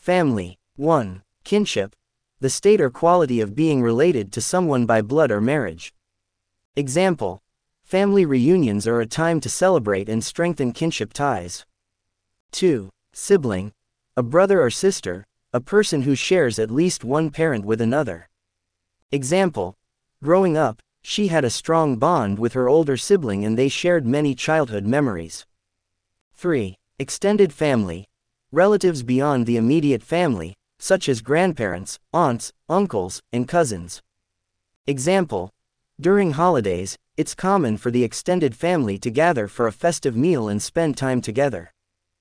Family. 1. Kinship. The state or quality of being related to someone by blood or marriage. Example. Family reunions are a time to celebrate and strengthen kinship ties. 2. Sibling. A brother or sister, a person who shares at least one parent with another. Example. Growing up, she had a strong bond with her older sibling and they shared many childhood memories. 3. Extended family. Relatives beyond the immediate family, such as grandparents, aunts, uncles, and cousins. Example. During holidays, it's common for the extended family to gather for a festive meal and spend time together.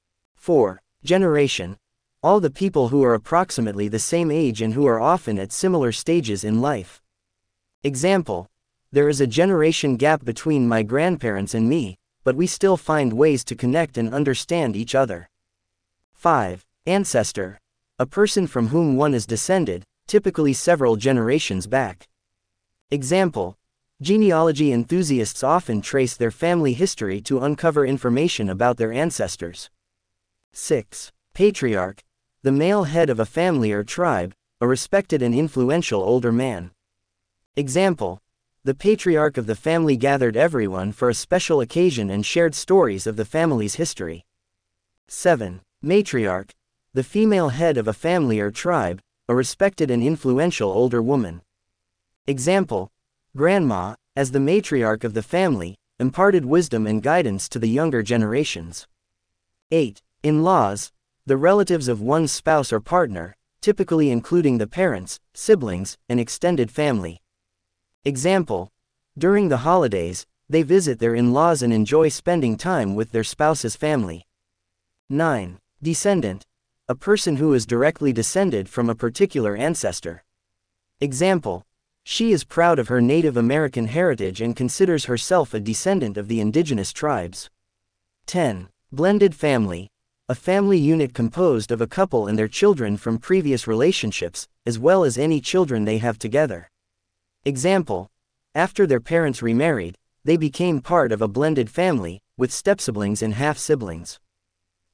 4. Generation. All the people who are approximately the same age and who are often at similar stages in life. Example. There is a generation gap between my grandparents and me, but we still find ways to connect and understand each other. 5. Ancestor. A person from whom one is descended, typically several generations back. Example. Genealogy enthusiasts often trace their family history to uncover information about their ancestors. 6. Patriarch. The male head of a family or tribe, a respected and influential older man. Example. The patriarch of the family gathered everyone for a special occasion and shared stories of the family's history. 7. Matriarch. The female head of a family or tribe, a respected and influential older woman. Example. Grandma, as the matriarch of the family, imparted wisdom and guidance to the younger generations. 8. In-laws. The relatives of one's spouse or partner, typically including the parents, siblings, and extended family. Example. During the holidays, they visit their in-laws and enjoy spending time with their spouse's family. 9. Descendant. A person who is directly descended from a particular ancestor. Example. She is proud of her Native American heritage and considers herself a descendant of the indigenous tribes. 10. Blended family. A family unit composed of a couple and their children from previous relationships, as well as any children they have together. Example. After their parents remarried, they became part of a blended family, with stepsiblings and half-siblings.